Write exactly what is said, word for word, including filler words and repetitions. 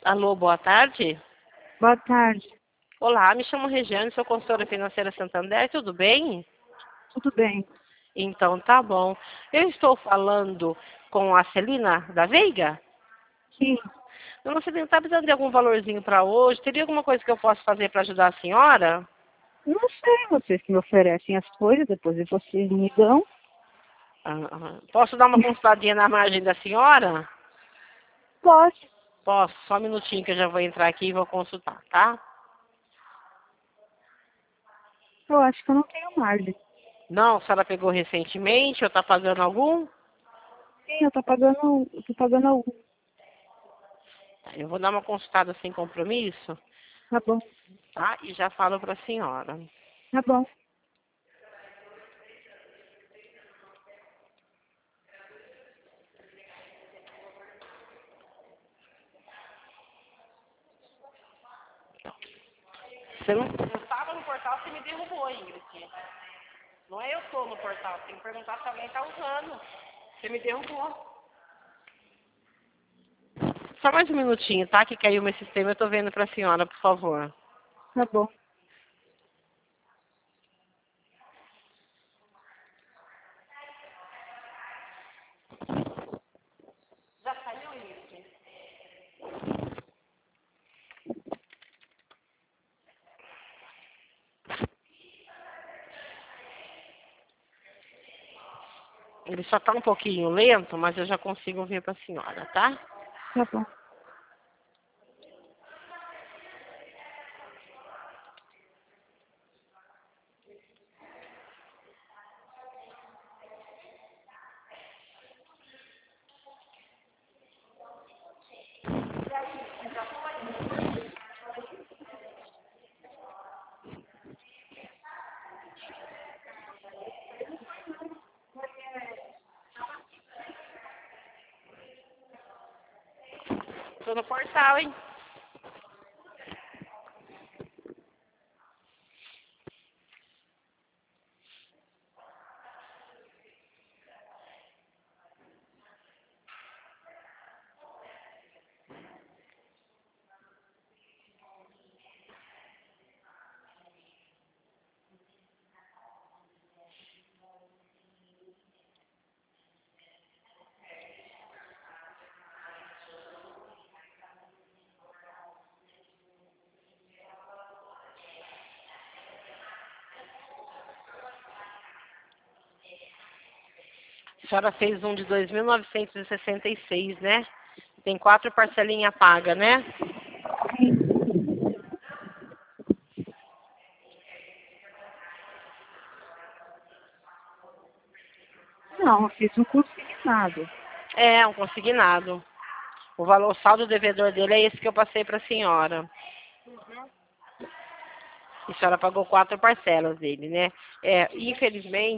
Alô, boa tarde. Boa tarde. Olá, me chamo Regiane, sou consultora financeira Santander, tudo bem? Tudo bem? Então, tá bom. Eu estou falando com a Celina da Veiga? Sim. Dona Celina, está precisando de algum valorzinho para hoje? Teria alguma coisa que eu possa fazer para ajudar a senhora? Não sei, vocês que me oferecem as coisas, depois vocês me dão. Ah, ah. Posso dar uma consultadinha na margem da senhora? Pode. Posso, só um minutinho que eu já vou entrar aqui e vou consultar, tá? Eu acho que eu não tenho margem. Não, a senhora pegou recentemente ou está pagando algum? Sim, eu tô pagando, eu tô pagando algum. Eu vou dar uma consultada sem compromisso, Tá bom, tá? E já falo para a senhora. tá bom. Você não, eu estava no portal, você me derrubou, Ingrid. Não é eu que estou no portal, você tem que perguntar se alguém está usando. Você me derrubou. Só mais um minutinho, tá? Que caiu meu sistema, eu estou vendo para a senhora, por favor. Tá bom. Já saiu isso? Ele só está um pouquinho lento, mas eu já consigo ver para a senhora, tá? Tá bom. Estou no portal, hein? A senhora fez um de dois mil novecentos e sessenta e seis, né? Tem quatro parcelinhas pagas, né? Não, eu fiz um consignado. É, um consignado. O valor, o saldo devedor dele é esse que eu passei para a senhora. E a senhora pagou quatro parcelas dele, né? É, infelizmente,